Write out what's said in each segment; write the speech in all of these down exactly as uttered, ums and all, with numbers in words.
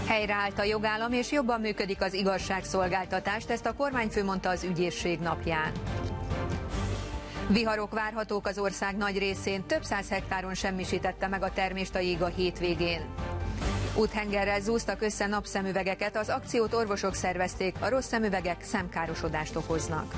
Helyreállt a jogállam és jobban működik az igazságszolgáltatás, ezt a kormányfő mondta az ügyészség napján. Viharok várhatók az ország nagy részén, több száz hektáron semmisítette meg a termést a jég a hétvégén. Úthengerrel zúztak össze napszemüvegeket, az akciót orvosok szervezték, a rossz szemüvegek szemkárosodást okoznak.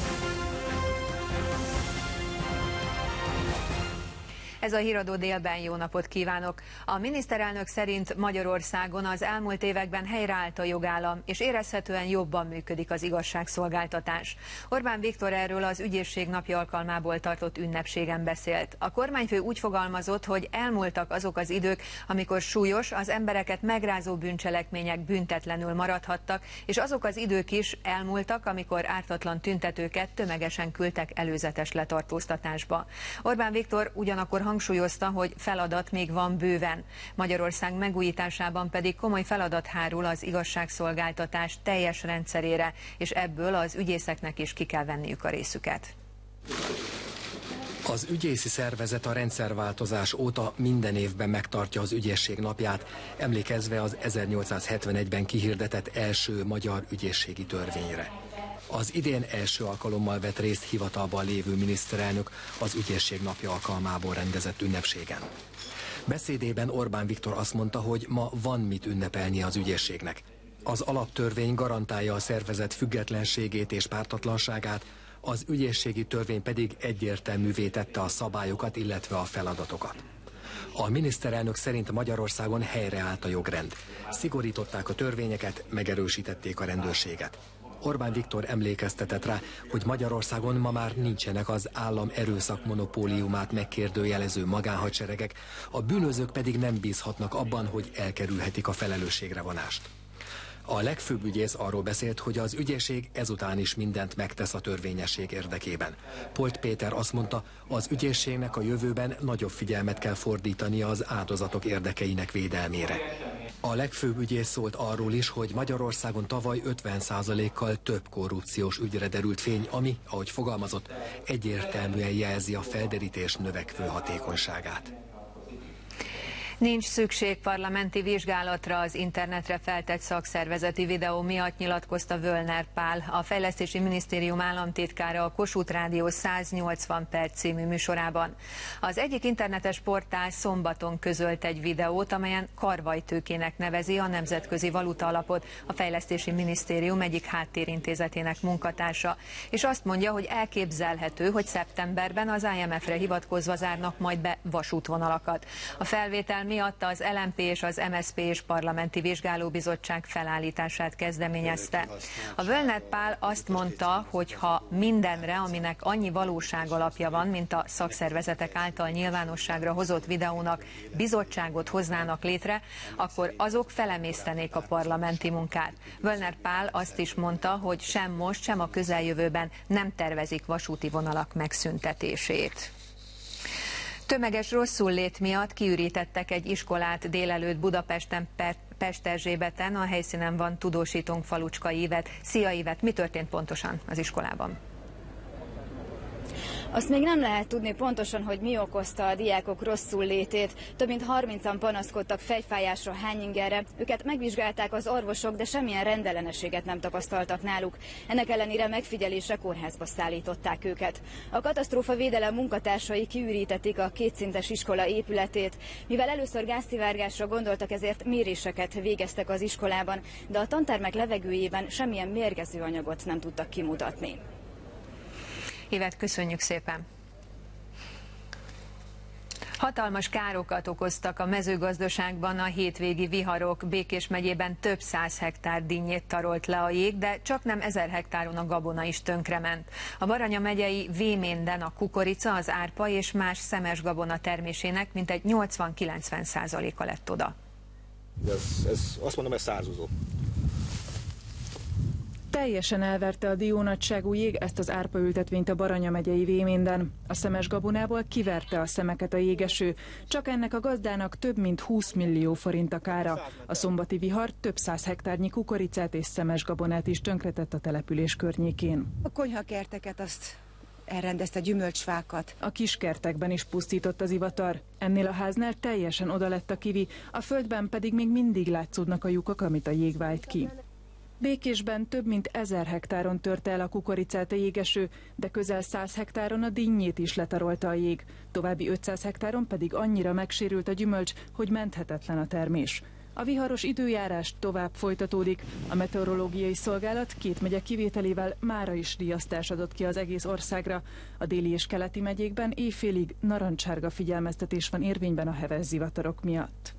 Ez a Híradó délben, jó napot kívánok! A miniszterelnök szerint Magyarországon az elmúlt években helyreállt a jogállam, és érezhetően jobban működik az igazságszolgáltatás. Orbán Viktor erről az ügyészség napja alkalmából tartott ünnepségen beszélt. A kormányfő úgy fogalmazott, hogy elmúltak azok az idők, amikor súlyos, az embereket megrázó bűncselekmények büntetlenül maradhattak, és azok az idők is elmúltak, amikor ártatlan tüntetőket tömegesen küldtek előzetes letartóztatásba. Orbán Viktor ugyanakkor hangsúlyozta, hogy feladat még van bőven. Magyarország megújításában pedig komoly feladat hárul az igazságszolgáltatás teljes rendszerére, és ebből az ügyészeknek is ki kell venniük a részüket. Az ügyészi szervezet a rendszerváltozás óta minden évben megtartja az ügyészség napját, emlékezve az ezernyolcszázhetvenegyben kihirdetett első magyar ügyészségi törvényre. Az idén első alkalommal vett részt hivatalban lévő miniszterelnök az ügyészség napja alkalmából rendezett ünnepségen. Beszédében Orbán Viktor azt mondta, hogy ma van mit ünnepelni az ügyészségnek. Az alaptörvény garantálja a szervezet függetlenségét és pártatlanságát, az ügyészségi törvény pedig egyértelművé tette a szabályokat, illetve a feladatokat. A miniszterelnök szerint Magyarországon helyreállt a jogrend. Szigorították a törvényeket, megerősítették a rendőrséget. Orbán Viktor emlékeztetett rá, hogy Magyarországon ma már nincsenek az állam erőszak monopóliumát megkérdőjelező magánhadseregek, a bűnözők pedig nem bízhatnak abban, hogy elkerülhetik a felelősségre vonást. A legfőbb ügyész arról beszélt, hogy az ügyészség ezután is mindent megtesz a törvényesség érdekében. Polt Péter azt mondta, az ügyészségnek a jövőben nagyobb figyelmet kell fordítania az áldozatok érdekeinek védelmére. A legfőbb ügyész szólt arról is, hogy Magyarországon tavaly ötven százalékkal több korrupciós ügyre derült fény, ami, ahogy fogalmazott, egyértelműen jelzi a felderítés növekvő hatékonyságát. Nincs szükség parlamenti vizsgálatra az internetre feltett szakszervezeti videó miatt, nyilatkozta Völner Pál, a Fejlesztési Minisztérium államtitkára a Kossuth Rádió száznyolcvan perc című műsorában. Az egyik internetes portál szombaton közölt egy videót, amelyen karvajtőkének nevezi a Nemzetközi Valutaalapot, a Fejlesztési Minisztérium egyik háttérintézetének munkatársa, és azt mondja, hogy elképzelhető, hogy szeptemberben az I M F-re hivatkozva zárnak majd be vasútvonalakat. A felvétel miatt az L M P és az M S Z P és Parlamenti Vizsgálóbizottság felállítását kezdeményezte. A Völner Pál azt mondta, hogy ha mindenre, aminek annyi valóság alapja van, mint a szakszervezetek által nyilvánosságra hozott videónak, bizottságot hoznának létre, akkor azok felemésztenék a parlamenti munkát. Völner Pál azt is mondta, hogy sem most, sem a közeljövőben nem tervezik vasúti vonalak megszüntetését. Tömeges rosszullét miatt kiürítettek egy iskolát délelőtt Budapesten, Pesterzsébeten, a helyszínen van tudósítónk Falucska Ívet. Szia Ívet, mi történt pontosan az iskolában? Azt még nem lehet tudni pontosan, hogy mi okozta a diákok rosszul létét. Több mint harmincan panaszkodtak fejfájásra, hányingerre. Őket megvizsgálták az orvosok, de semmilyen rendellenességet nem tapasztaltak náluk. Ennek ellenére megfigyelésre kórházba szállították őket. A katasztrófavédelem munkatársai kiürítették a kétszintes iskola épületét. Mivel először gázszivárgásra gondoltak, ezért méréseket végeztek az iskolában, de a tantermek levegőjében semmilyen mérgező anyagot nem tudtak kimutatni. Évet, köszönjük szépen! Hatalmas károkat okoztak a mezőgazdaságban a hétvégi viharok. Békés megyében több száz hektár dinnyét tarolt le a jég, de csak nem ezer hektáron a gabona is tönkrement. A Baranya megyei Véménden a kukorica, az árpa és más szemes gabona termésének mintegy nyolcvan-kilencven százaléka lett oda. Ez, ez, azt mondom, ez szárzuzó. Teljesen elverte a diónagyságú jég ezt az árpaültetvényt a Baranya megyei Véménden. A szemes gabonából kiverte a szemeket a jégeső. Csak ennek a gazdának több mint húsz millió forint a kára. A szombati vihar több száz hektárnyi kukoricát és szemes gabonát is tönkretett a település környékén. A konyhakerteket azt elrendezte gyümölcsfákat. A kiskertekben is pusztított az ivatar. Ennél a háznál teljesen oda lett a kivi, a földben pedig még mindig látszódnak a lyukak, amit a jég vájt ki. Békésben több mint ezer hektáron törte el a kukoricát a jégeső, de közel száz hektáron a dinnyét is letarolta a jég. További ötszáz hektáron pedig annyira megsérült a gyümölcs, hogy menthetetlen a termés. A viharos időjárás tovább folytatódik. A meteorológiai szolgálat két megye kivételével mára is riasztás adott ki az egész országra. A déli és keleti megyékben éjfélig narancssárga figyelmeztetés van érvényben a heves zivatarok miatt.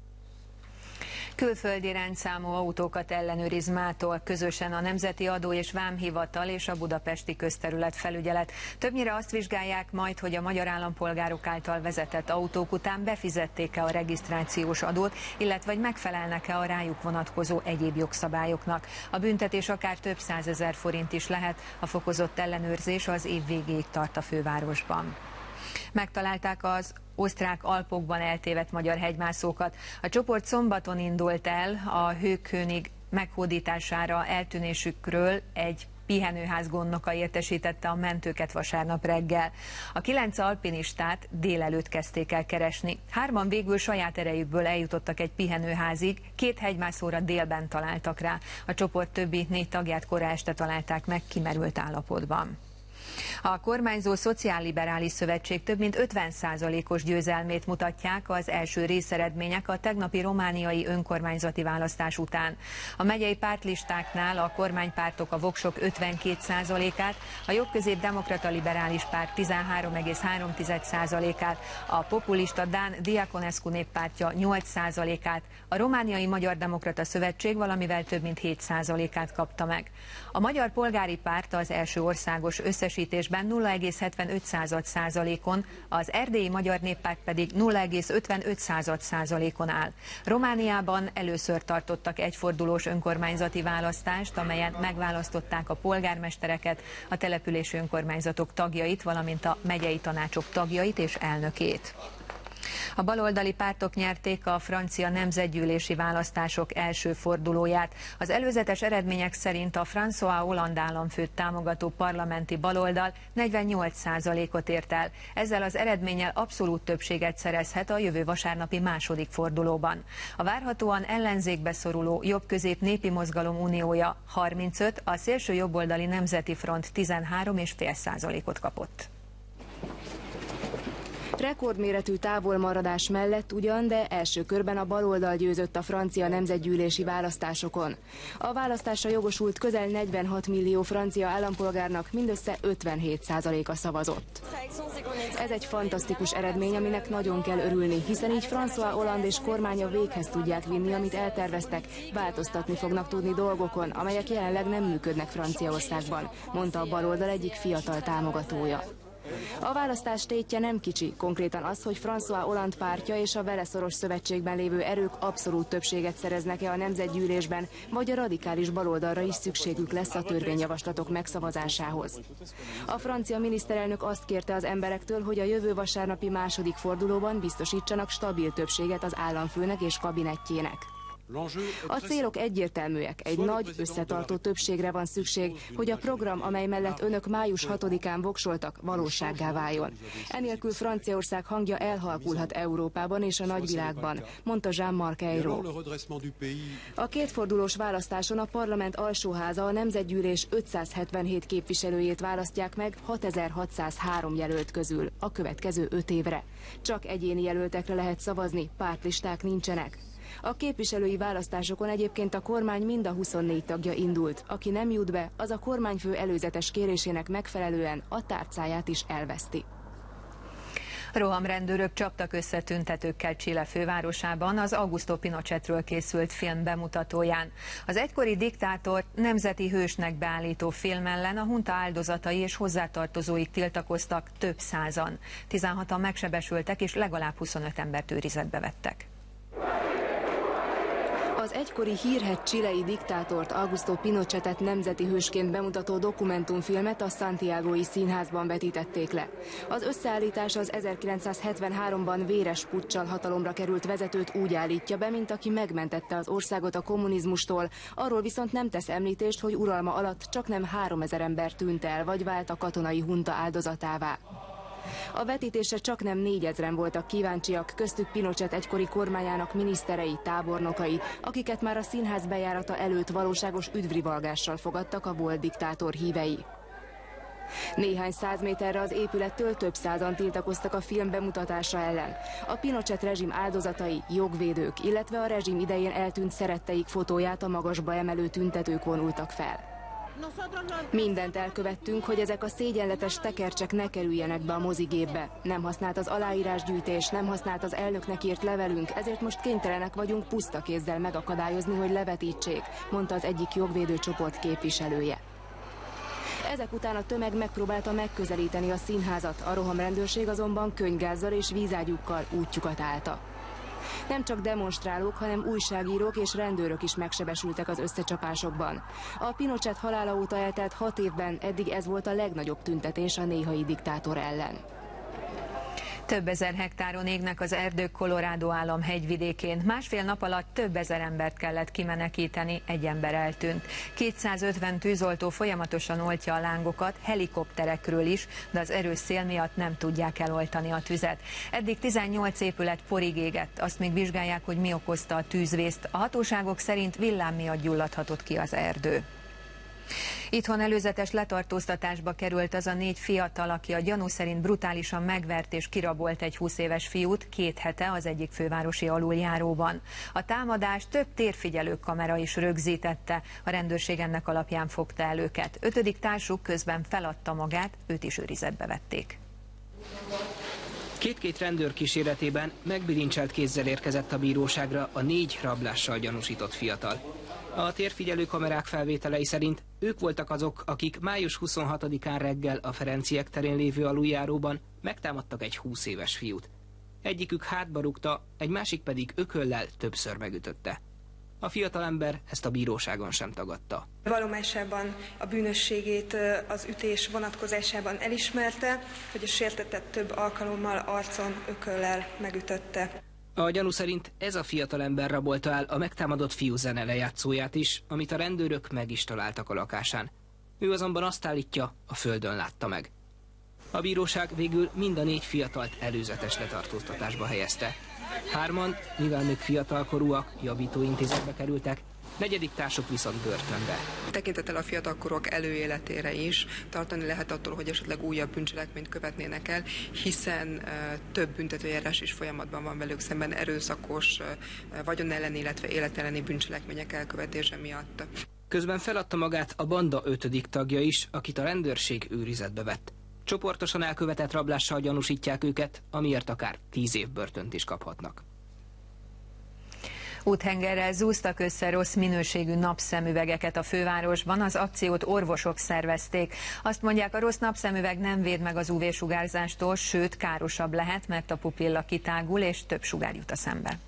Külföldi rendszámú autókat ellenőriz mától közösen a Nemzeti Adó és Vámhivatal és a Budapesti Közterület Felügyelet. Többnyire azt vizsgálják majd, hogy a magyar állampolgárok által vezetett autók után befizették-e a regisztrációs adót, illetve hogy megfelelnek-e a rájuk vonatkozó egyéb jogszabályoknak. A büntetés akár több százezer forint is lehet, a fokozott ellenőrzés az év végéig tart a fővárosban. Megtalálták az osztrák Alpokban eltévedt magyar hegymászókat. A csoport szombaton indult el a Hőkönig meghódítására, eltűnésükről egy pihenőház gondnoka értesítette a mentőket vasárnap reggel. A kilenc alpinistát délelőtt kezdték el keresni. Hárman végül saját erejükből eljutottak egy pihenőházig, két hegymászóra délben találtak rá. A csoport többi négy tagját kora este találták meg kimerült állapotban. A kormányzó Szociálliberális Szövetség több mint ötven százalékos győzelmét mutatják az első részeredmények a tegnapi romániai önkormányzati választás után. A megyei pártlistáknál a kormánypártok, a voksok ötvenkét százalékát, a jobbközép demokrata liberális párt tizenhárom egész három százalékát, a populista Dán Diakonescu néppártja nyolc százalékát, a romániai Magyar Demokrata Szövetség valamivel több mint hét százalékát kapta meg. A Magyar Polgári Párt az első országos összesítésben nulla egész hetvenöt százalékon, az Erdélyi Magyar Néppárt pedig nulla egész ötvenöt százalékon áll. Romániában először tartottak egyfordulós önkormányzati választást, amelyen megválasztották a polgármestereket, a települési önkormányzatok tagjait, valamint a megyei tanácsok tagjait és elnökét. A baloldali pártok nyerték a francia nemzetgyűlési választások első fordulóját. Az előzetes eredmények szerint a François Hollande államfőt támogató parlamenti baloldal negyvennyolc százalékot ért el. Ezzel az eredménnyel abszolút többséget szerezhet a jövő vasárnapi második fordulóban. A várhatóan ellenzékbe szoruló Jobb-közép népi mozgalom uniója harmincöt, a szélső jobboldali Nemzeti Front tizenhárom egész öt százalékot kapott. Rekordméretű távolmaradás mellett ugyan, de első körben a baloldal győzött a francia nemzetgyűlési választásokon. A választásra jogosult közel negyvenhat millió francia állampolgárnak mindössze ötvenhét százaléka szavazott. Ez egy fantasztikus eredmény, aminek nagyon kell örülni, hiszen így François Hollande és kormánya véghez tudják vinni, amit elterveztek, változtatni fognak tudni dolgokon, amelyek jelenleg nem működnek Franciaországban, mondta a baloldal egyik fiatal támogatója. A választás tétje nem kicsi, konkrétan az, hogy François Hollande pártja és a vele szoros szövetségben lévő erők abszolút többséget szereznek-e a nemzetgyűlésben, vagy a radikális baloldalra is szükségük lesz a törvényjavaslatok megszavazásához. A francia miniszterelnök azt kérte az emberektől, hogy a jövő vasárnapi második fordulóban biztosítsanak stabil többséget az államfőnek és kabinettjének. A célok egyértelműek, egy nagy, összetartó többségre van szükség, hogy a program, amely mellett önök május hatodikán voksoltak, valósággá váljon. Enélkül Franciaország hangja elhalkulhat Európában és a nagyvilágban, mondta Jean-Marc Ayrault. A kétfordulós választáson a parlament alsóháza a nemzetgyűlés ötszázhetvenhét képviselőjét választják meg hatezer-hatszázhárom jelölt közül a következő öt évre. Csak egyéni jelöltekre lehet szavazni, pártlisták nincsenek. A képviselői választásokon egyébként a kormány mind a huszonnégy tagja indult. Aki nem jut be, az a kormányfő előzetes kérésének megfelelően a tárcáját is elveszti. Rohamrendőrök csaptak össze tüntetőkkel Chile fővárosában az Augusto Pinochetről készült film bemutatóján. Az egykori diktátort nemzeti hősnek beállító film ellen a hunta áldozatai és hozzátartozóik tiltakoztak több százan. tizenhatan megsebesültek és legalább huszonöt embert őrizetbe vettek. Az egykori hírhedt chilei diktátort, Augusto Pinochetet nemzeti hősként bemutató dokumentumfilmet a Santiagói Színházban vetítették le. Az összeállítás az ezerkilencszázhetvenháromban véres puccsal hatalomra került vezetőt úgy állítja be, mint aki megmentette az országot a kommunizmustól, arról viszont nem tesz említést, hogy uralma alatt csaknem háromezer ember tűnt el, vagy vált a katonai hunta áldozatává. A vetítésre csaknem négyezren voltak kíváncsiak, köztük Pinochet egykori kormányának miniszterei, tábornokai, akiket már a színház bejárata előtt valóságos üdvrivalgással fogadtak a volt diktátor hívei. Néhány száz méterre az épülettől több százan tiltakoztak a film bemutatása ellen. A Pinochet rezsim áldozatai, jogvédők, illetve a rezsim idején eltűnt szeretteik fotóját a magasba emelő tüntetők vonultak fel. Mindent elkövettünk, hogy ezek a szégyenletes tekercsek ne kerüljenek be a mozigépbe. Nem használt az aláírásgyűjtés, nem használt az elnöknek írt levelünk, ezért most kénytelenek vagyunk puszta kézzel megakadályozni, hogy levetítsék, mondta az egyik jogvédőcsoport képviselője. Ezek után a tömeg megpróbálta megközelíteni a színházat, a rohamrendőrség azonban könnygázzal és vízágyúkkal útjukat állta. Nem csak demonstrálók, hanem újságírók és rendőrök is megsebesültek az összecsapásokban. A Pinochet halála óta eltelt hat évben eddig ez volt a legnagyobb tüntetés a néhai diktátor ellen. Több ezer hektáron égnek az erdők Colorado állam hegyvidékén. Másfél nap alatt több ezer embert kellett kimenekíteni, egy ember eltűnt. kétszázötven tűzoltó folyamatosan oltja a lángokat, helikopterekről is, de az erős szél miatt nem tudják eloltani a tüzet. Eddig tizennyolc épület porig égett, azt még vizsgálják, hogy mi okozta a tűzvészt. A hatóságok szerint villám miatt gyulladhatott ki az erdő. Itthon előzetes letartóztatásba került az a négy fiatal, aki a gyanú szerint brutálisan megvert és kirabolt egy húsz éves fiút két hete az egyik fővárosi aluljáróban. A támadást több térfigyelő kamera is rögzítette, a rendőrség ennek alapján fogta el őket. Ötödik társuk közben feladta magát, őt is őrizetbe vették. Két-két rendőr kíséretében megbilincselt kézzel érkezett a bíróságra a négy rablással gyanúsított fiatal. A térfigyelő kamerák felvételei szerint ők voltak azok, akik május huszonhatodikán reggel a Ferenciek terén lévő aluljáróban megtámadtak egy húsz éves fiút. Egyikük hátba rúgta, egy másik pedig ököllel többször megütötte. A fiatalember ezt a bíróságon sem tagadta. Vallomásában a bűnösségét az ütés vonatkozásában elismerte, hogy a sértettet több alkalommal arcon ököllel megütötte. A gyanú szerint ez a fiatalember rabolta el a megtámadott fiú zenelejátszóját is, amit a rendőrök meg is találtak a lakásán. Ő azonban azt állítja, a földön látta meg. A bíróság végül mind a négy fiatalt előzetes letartóztatásba helyezte. Hárman, mivel még fiatalkorúak, javítóintézetbe kerültek, negyedik társuk viszont börtönbe. Tekintettel a fiatalkorúak előéletére is tartani lehet attól, hogy esetleg újabb bűncselekményt követnének el, hiszen uh, több büntetőjárás is folyamatban van velük szemben erőszakos, uh, vagyon elleni, illetve élet elleni bűncselekmények elkövetése miatt. Közben feladta magát a banda ötödik tagja is, akit a rendőrség őrizetbe vett. Csoportosan elkövetett rablással gyanúsítják őket, amiért akár tíz év börtönt is kaphatnak. Úthengerrel zúztak össze rossz minőségű napszemüvegeket a fővárosban, az akciót orvosok szervezték. Azt mondják, a rossz napszemüveg nem véd meg az ú vé-sugárzástól, sőt károsabb lehet, mert a pupilla kitágul és több sugár jut a szembe.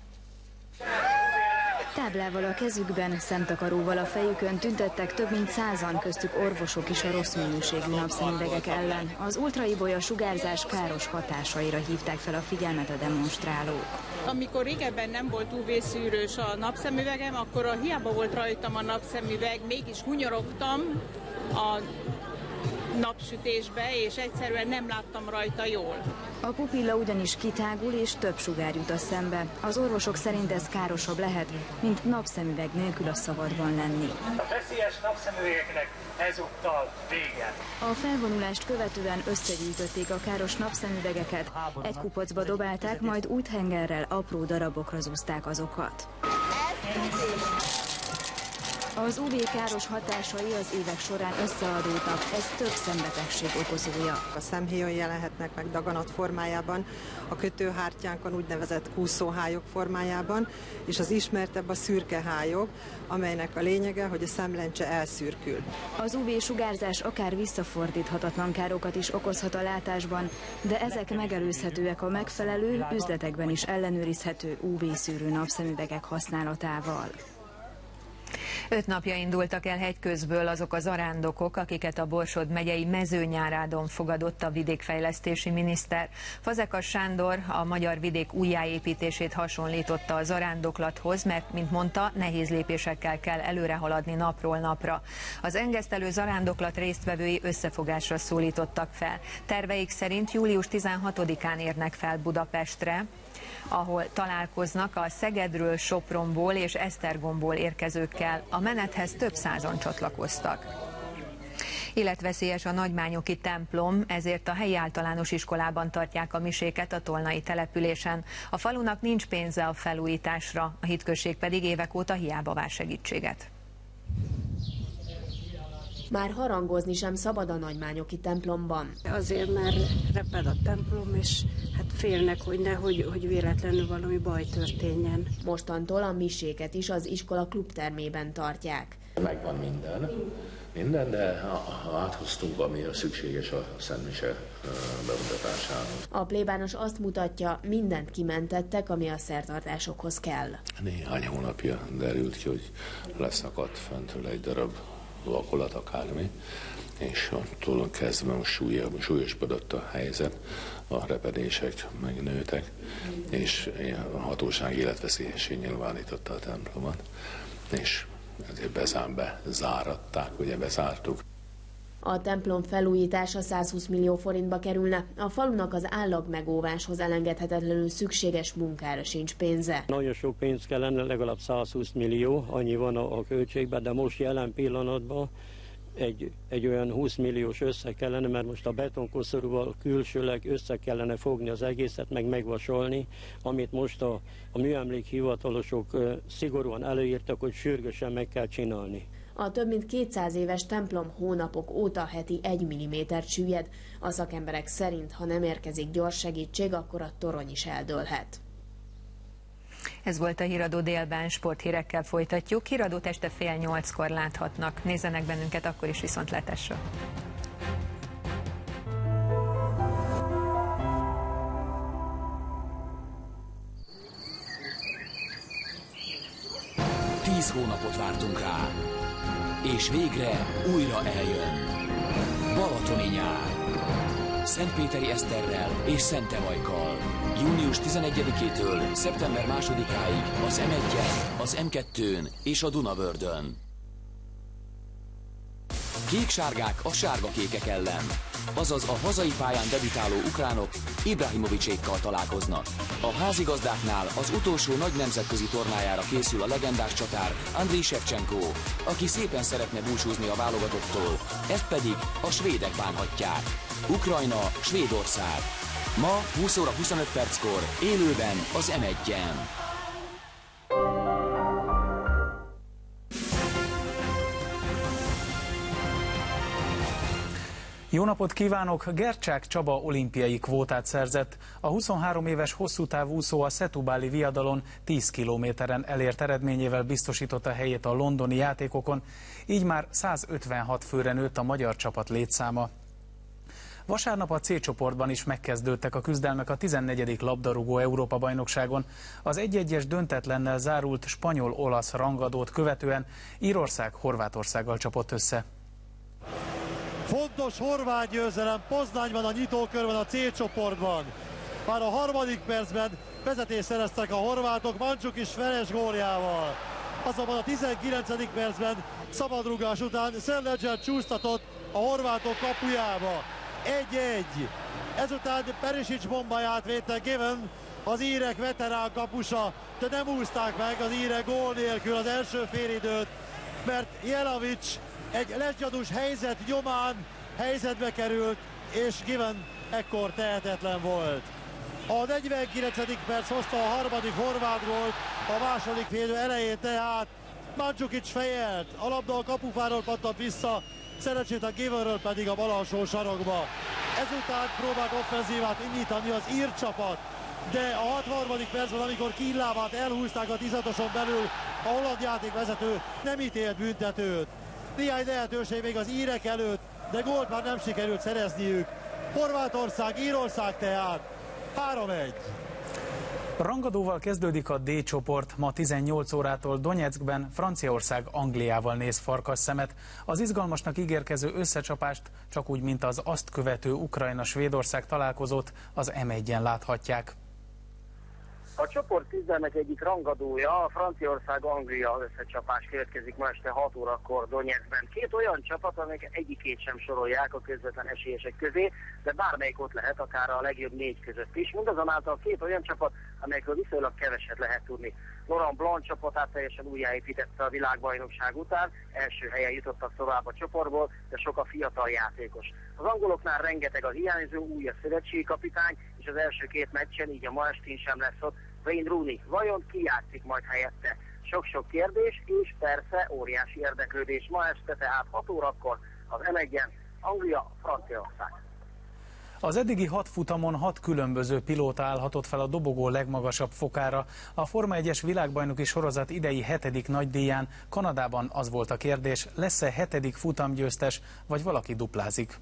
Táblával a kezükben, szemtakaróval a fejükön tüntettek több mint százan, köztük orvosok is a rossz minőségű napszemüvegek ellen. Az ultraibolya sugárzás káros hatásaira hívták fel a figyelmet a demonstrálók. Amikor régebben nem volt ú vé-szűrős a napszemüvegem, akkor a hiába volt rajtam a napszemüveg, mégis hunyorogtam a napsütésbe, és egyszerűen nem láttam rajta jól. A pupilla ugyanis kitágul, és több sugár jut a szembe. Az orvosok szerint ez károsabb lehet, mint napszemüveg nélkül a szabadban lenni. A veszélyes napszemüvegeknek ezúttal vége. A felvonulást követően összegyűjtötték a káros napszemüvegeket, egy kupacba dobálták, majd úthengerrel apró darabokra zúzták azokat. Az ú vé káros hatásai az évek során összeadódtak, ez több szembetegség okozója. A szemhéjon jelenhetnek meg daganat formájában, a kötőhártyánkon úgynevezett kúszóhályok formájában, és az ismertebb a szürke hályok, amelynek a lényege, hogy a szemlencse elszürkül. Az ú vé-sugárzás akár visszafordíthatatlan károkat is okozhat a látásban, de ezek megelőzhetőek a megfelelő, üzletekben is ellenőrizhető ú vé-szűrő napszemüvegek használatával. Öt napja indultak el Hegyközből azok a zarándokok, akiket a Borsod megyei Mezőnyárádon fogadott a vidékfejlesztési miniszter. Fazekas Sándor a magyar vidék újjáépítését hasonlította a zarándoklathoz, mert, mint mondta, nehéz lépésekkel kell előre haladni napról napra. Az engesztelő zarándoklat résztvevői összefogásra szólítottak fel. Terveik szerint július tizenhatodikán érnek fel Budapestre, ahol találkoznak a Szegedről, Sopronból és Esztergomból érkezőkkel. A menethez több százan csatlakoztak. Életveszélyes a nagymányoki templom, ezért a helyi általános iskolában tartják a miséket a tolnai településen. A falunak nincs pénze a felújításra, a hitközség pedig évek óta hiába vár segítséget. Már harangozni sem szabad a nagymányoki templomban. Azért, mert reped a templom, és hát félnek, hogy nehogy hogy véletlenül valami baj történjen. Mostantól a miséket is az iskola klubtermében tartják. Megvan minden, minden, de áthoztunk, ami a szükséges a szentmise bemutatásához. A plébános azt mutatja, mindent kimentettek, ami a szertartásokhoz kell. Néhány hónapja derült ki, hogy leszakadt fentről egy darab vakolat, akármi, és attól kezdve most súlyosabb, súlyosbodott a helyzet, a repedések megnőtek, és a hatóság életveszélyessé nyilvánította a templomot, és ezért bezám, bezáratták, ugye bezártuk. A templom felújítása százhúsz millió forintba kerülne, a falunak az állagmegóváshoz elengedhetetlenül szükséges munkára sincs pénze. Nagyon sok pénz kellene, legalább százhúsz millió, annyi van a, a költségben, de most jelen pillanatban egy, egy olyan húsz milliós összeg kellene, mert most a betonkoszorúval külsőleg össze kellene fogni az egészet, meg megvasolni, amit most a, a műemlékhivatalosok szigorúan előírtak, hogy sürgősen meg kell csinálni. A több mint kétszáz éves templom hónapok óta heti egy millimétert süllyed. A szakemberek szerint, ha nem érkezik gyors segítség, akkor a torony is eldőlhet. Ez volt a Híradó délben, sporthírekkel folytatjuk. Híradót este fél nyolckor láthatnak. Nézzenek bennünket akkor is viszontlátásra. Tíz hónapot vártunk rá, és végre újra eljön. Balatoni nyár. Szentpéteri Eszterrel és Szentevajkkal. június tizenegyedikétől szeptember másodikáig az em egyen, az em kettőn és a Dunavördön. Kék-sárgák a sárga-kékek ellen. Azaz a hazai pályán debütáló ukránok Ibrahimovicsékkal találkoznak. A házigazdáknál az utolsó nagy nemzetközi tornájára készül a legendás csatár Andriy Shevchenko, aki szépen szeretne búcsúzni a válogatottól, ezt pedig a svédek bánhatják. Ukrajna, Svédország. Ma húsz óra huszonöt perckor élőben az em egyen. Jó napot kívánok! Gercsák Csaba olimpiai kvótát szerzett. A huszonhárom éves hosszútávú úszó a Setubáli viadalon tíz kilométeren elért eredményével biztosította helyét a londoni játékokon, így már százötvenhat főre nőtt a magyar csapat létszáma. Vasárnap a C csoportban is megkezdődtek a küzdelmek a tizennegyedik labdarúgó Európa-bajnokságon. Az egy-egyes döntetlennel zárult spanyol-olasz rangadót követően Írország Horvátországgal csapott össze. Fontos horvát győzelem Poznányban a nyitókörben a C csoportban. Már a harmadik percben vezetést szereztek a horvátok Mandzukic Ferenc góljával. Azonban a tizenkilencedik percben szabadrugás után Szentlecser csúsztatott a horvátok kapujába. egy-egy. Ezután Perisic bombáját védte Given, az írek veterán kapusa, de nem úszták meg az írek gól nélkül az első félidőt, mert Jelavics egy lesgyanús helyzet nyomán helyzetbe került, és Given ekkor tehetetlen volt. A negyvenkilencedik perc hozta a harmadik horvát gólt, a második félidő elején tehát Mandzukic fejelt, a labda a kapufáról pattant vissza, szerencsét a Givenről pedig a bal alsó sarokba. Ezután próbált offenzívát indítani az ír csapat, de a hatvanharmadik percben, amikor Kín-lábát elhúzták a tízatoson belül, a holland játékvezető nem ítélt büntetőt. Néhány lehetőség még az írek előtt, de gólt már nem sikerült szerezniük. Horvátország, Írország tehát három egy. Rangadóval kezdődik a D csoport. Ma tizennyolc órától Donyeckben Franciaország Angliával néz farkasszemet. Az izgalmasnak ígérkező összecsapást csak úgy, mint az azt követő Ukrajna-Svédország találkozót az em egyen láthatják. A csoport küzdelmek egyik rangadója, a Franciaország-Anglia összecsapás következik ma este hat órakor Donyeckben. Két olyan csapat, amelyek egyikét sem sorolják a közvetlen esélyesek közé, de bármelyik ott lehet, akár a legjobb négy között is. Mindazonáltal két olyan csapat, amelyekről viszonylag keveset lehet tudni. Laurent Blanc csapatát teljesen újjáépítette a világbajnokság után, első helyen jutottak tovább a csoportból, de sok a fiatal játékos. Az angoloknál rengeteg a hiányzó, új a szövetségi kapitány, és az első két meccsen, így a ma estén sem lesz ott Wayne Rooney. Vajon ki játszik majd helyette? Sok-sok kérdés, és persze óriási érdeklődés ma este, tehát hat órakor az em egyen Anglia, Franciaország. Az eddigi hat futamon hat különböző pilóta állhatott fel a dobogó legmagasabb fokára. A Forma egyes világbajnoki sorozat idei hetedik nagydíján Kanadában az volt a kérdés, lesz-e hetedik futamgyőztes, vagy valaki duplázik.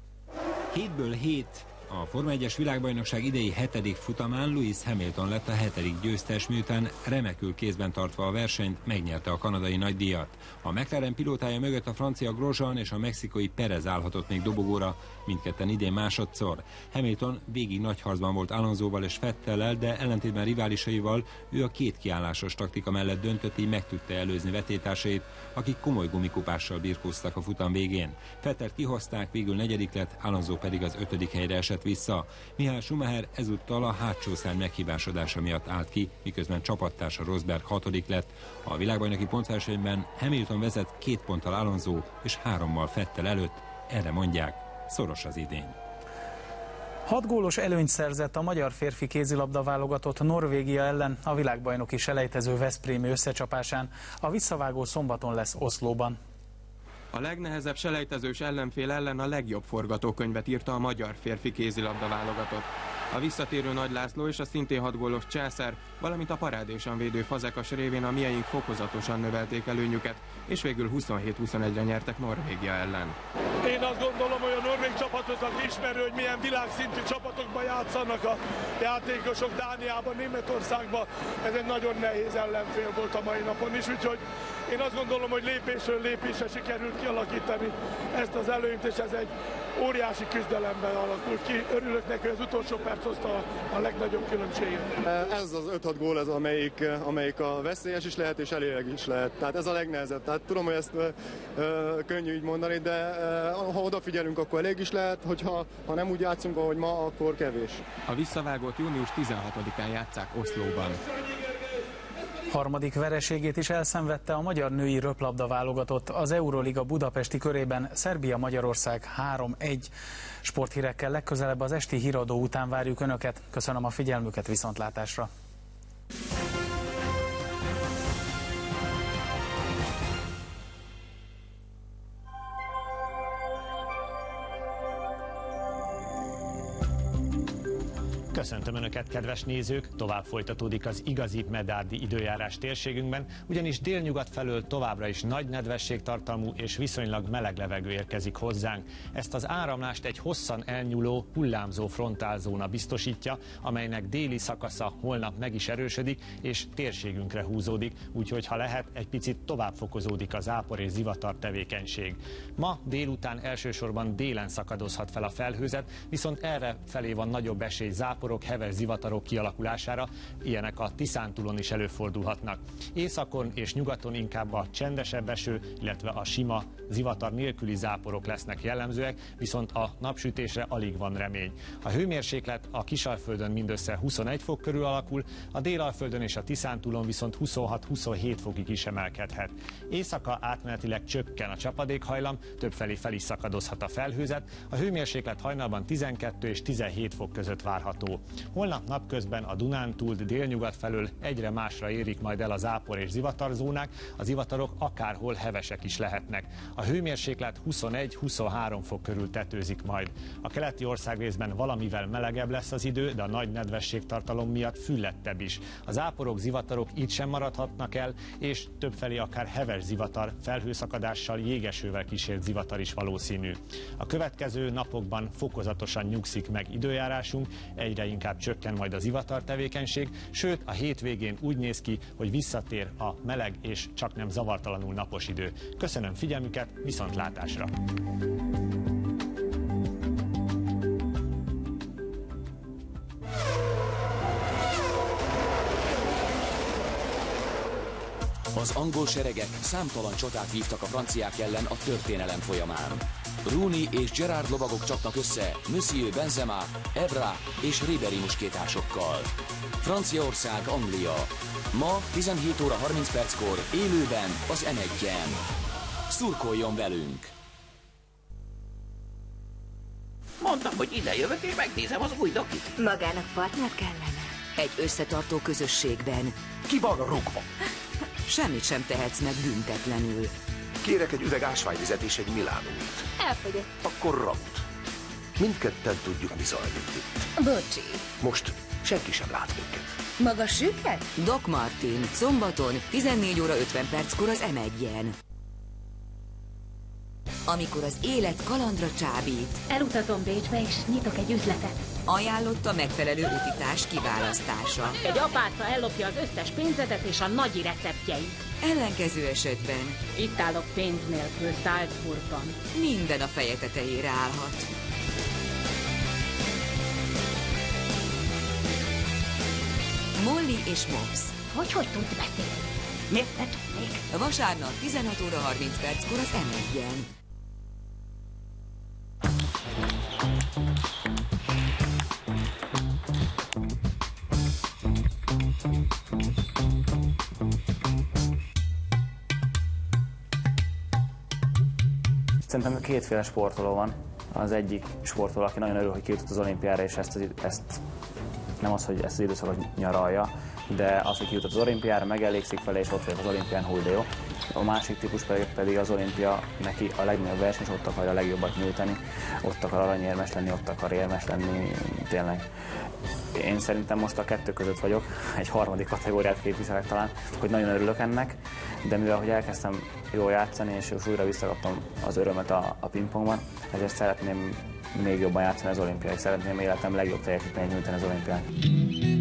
Hétből hét. A Forma egyes világbajnokság idei hetedik futamán Lewis Hamilton lett a hetedik győztes, miután remekül kézben tartva a versenyt megnyerte a kanadai nagydíjat. A McLaren pilótája mögött a francia Grosjean és a mexikói Perez állhatott még dobogóra, mindketten idén másodszor. Hamilton végig nagy harcban volt Alonsóval és Vettellel, de ellentétben riválisaival ő a két kiállásos taktika mellett döntött, így meg tudta előzni vetétársait, akik komoly gumikupással birkóztak a futam végén. Vettelt kihozták, végül negyedik lett, Alonso pedig az ötödik helyre esett vissza. Michael Schumacher ezúttal a hátsó szárny meghibásodása miatt állt ki, miközben csapattársa Rosberg hatodik lett. A világbajnoki pontversenyben Hamilton vezet két ponttal Alonso és hárommal Vettel előtt, erre mondják, szoros az idény. Hat gólos előnyt szerzett a magyar férfi kézilabda válogatott Norvégia ellen a világbajnoki selejtező veszprémi összecsapásán. A visszavágó szombaton lesz Oszlóban. A legnehezebb selejtezős ellenfél ellen a legjobb forgatókönyvet írta a magyar férfi kézilabda válogatott. A visszatérő Nagy László és a szintén hat gólos Császár, valamint a parádésan védő Fazekas révén a mieink fokozatosan növelték előnyüket, és végül huszonhét huszonegyre nyertek Norvégia ellen. Én azt gondolom, hogy a norvég csapatot az ismerő, hogy milyen világszintű csapatokban játszanak a játékosok Dániában, Németországban. Ez egy nagyon nehéz ellenfél volt a mai napon is, úgyhogy én azt gondolom, hogy lépésről lépésre sikerült kialakítani ezt az előnyt, és ez egy óriási küzdelemben alakult ki. Örülök neki, hogy az utolsó perc hozta a legnagyobb különbséget. Ez az öt-hat gól, ez amelyik, amelyik a veszélyes is lehet, és elég is lehet. Tehát ez a legnehezebb. Tehát tudom, hogy ezt ö, könnyű így mondani, de ö, ha odafigyelünk, akkor elég is lehet, hogyha ha nem úgy játszunk, ahogy ma, akkor kevés. A visszavágót június tizenhatodikán játsszák Oszlóban. Harmadik vereségét is elszenvedte a magyar női röplabda válogatott az Euroliga budapesti körében. Szerbia-Magyarország három egy. Sporthírekkel legközelebb az esti híradó után várjuk Önöket. Köszönöm a figyelmüket, viszontlátásra! Köszöntöm Önöket, kedves nézők! Tovább folytatódik az igazi medárdi időjárás térségünkben, ugyanis délnyugat felől továbbra is nagy nedvességtartalmú és viszonylag meleg levegő érkezik hozzánk. Ezt az áramlást egy hosszan elnyúló, hullámzó frontálzóna biztosítja, amelynek déli szakasza holnap meg is erősödik és térségünkre húzódik, úgyhogy ha lehet, egy picit tovább fokozódik az zápor és zivatar tevékenység. Ma délután elsősorban délen szakadozhat fel a felhőzet, viszont erre felé van nagyobb esély zápor, heves zivatarok kialakulására, ilyenek a Tiszántúlon is előfordulhatnak. Északon és nyugaton inkább a csendesebb eső, illetve a sima zivatar nélküli záporok lesznek jellemzőek, viszont a napsütésre alig van remény. A hőmérséklet a Kisalföldön mindössze huszonegy fok körül alakul, a Délalföldön és a Tiszántúlon viszont huszonhat-huszonhét fokig is emelkedhet. Éjszaka átmenetileg csökken a csapadékhajlam, többfelé fel is szakadozhat a felhőzet, a hőmérséklet hajnalban tizenkettő és tizenhét fok között várható. Holnap napközben a Dunántúl délnyugat felől egyre másra érik majd el a zápor és zivatarzónák, az zivatarok akárhol hevesek is lehetnek. A hőmérséklet huszonegy-huszonhárom fok körül tetőzik majd. A keleti országrészben valamivel melegebb lesz az idő, de a nagy nedvességtartalom miatt füllettebb is. A záporok, zivatarok itt sem maradhatnak el, és többfelé akár heves zivatar, felhőszakadással, jégesővel kísért zivatar is valószínű. A következő napokban fokozatosan nyugszik meg időjárásunk, egyre inkább csökken majd az ivatar tevékenység, sőt a hétvégén úgy néz ki, hogy visszatér a meleg és csaknem zavartalanul napos idő. Köszönöm figyelmüket, viszontlátásra! Az angol seregek számtalan csatát vívtak a franciák ellen a történelem folyamán. Rooney és Gerrard lovagok csapnak össze Monsieur Benzema, Evra és Ribéry muskétásokkal. Franciaország, Anglia. Ma tizenhét óra harminc perckor élőben az em egyen. Szurkoljon velünk! Mondtam, hogy ide jövök és megnézem az új dokit. Magának partner kellene? Egy összetartó közösségben. Ki van a rúgva? Semmit sem tehetsz meg büntetlenül. Kérek egy üveg ásványvizet és egy milánót. Elfogyott. Akkor ramut. Mindketten tudjuk, mi zajlik itt. Bocsi. Most senki sem lát minket. Maga süket? Doc Martin, szombaton tizennégy óra ötven perckor az em egyen. Amikor az élet kalandra csábít. Elutazom Bécsbe és nyitok egy üzletet. Ajánlott a megfelelő utitás kiválasztása. Egy apáca ellopja az összes pénzedet és a nagyi receptjeit. Ellenkező esetben. Itt állok pénz nélkül Salzburgban. Minden a feje tetejére állhat. Molly és Mops. Hogy hogy tudsz beszélni? Miért ne tudnék? Vasárnap tizenhat óra harminc perckor az em egyen. Szerintem kétféle sportoló van. Az egyik sportoló, aki nagyon örül, hogy kijutott az olimpiára, és ezt, ezt nem az, hogy ezt az időszakot nyaralja, de az, hogy kijutott az olimpiára, megelégszik vele, és ott vagy az olimpián hull, de jó. A másik típus pedig, pedig az olimpia, neki a legnagyobb verseny, és ott akarja a legjobbat nyújtani, ott akar aranyérmes lenni, ott akar érmes lenni, tényleg. Én szerintem most a kettő között vagyok, egy harmadik kategóriát képviselek talán, hogy nagyon örülök ennek, de mivel hogy elkezdtem jól játszani, és újra visszakaptam az örömet a, a pingpongban, ezért szeretném még jobban játszani az olimpiáig, szeretném életem legjobb teljesítményt nyújtani az olimpián.